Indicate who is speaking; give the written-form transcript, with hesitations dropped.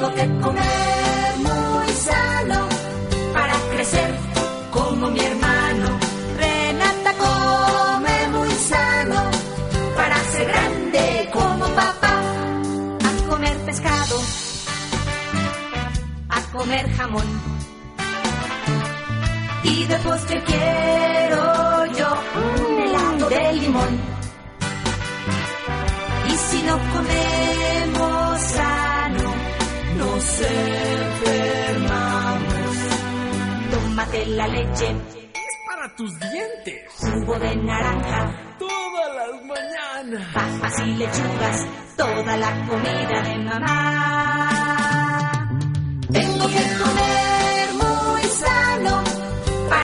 Speaker 1: Tengo que comer muy sano para crecer como mi hermano. Renata come muy sano para ser grande como papá. A comer pescado, a comer jamón. Y de postre quiero yo un helado de limón. Y si no comemos sano, nos enfermamos. Tómate la leche,
Speaker 2: es para tus dientes.
Speaker 1: Jugo de naranja,
Speaker 2: todas las mañanas.
Speaker 1: Papas y lechugas, toda la comida de mamá. Tengo que comer